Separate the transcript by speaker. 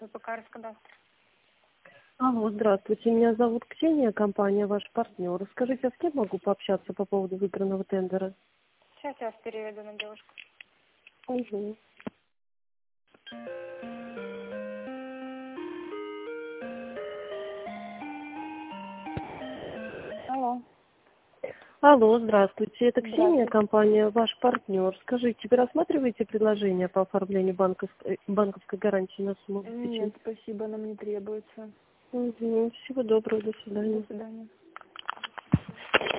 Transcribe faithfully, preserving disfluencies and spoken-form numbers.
Speaker 1: ВПК «Роскадастр».
Speaker 2: Алло, здравствуйте. Меня зовут Ксения, компания «Ваш партнер». Скажите, а с кем могу пообщаться по поводу выигранного тендера?
Speaker 1: Сейчас я вас переведу на девушку.
Speaker 2: Угу.
Speaker 1: Алло.
Speaker 2: Алло, здравствуйте. Это Ксения,
Speaker 1: Здравствуйте.
Speaker 2: компания «Ваш партнер». Скажите, вы рассматриваете предложение по оформлению банковской, банковской гарантии на сумму?
Speaker 1: Нет, спасибо, нам не требуется.
Speaker 2: Угу. Всего доброго, до свидания.
Speaker 1: До свидания.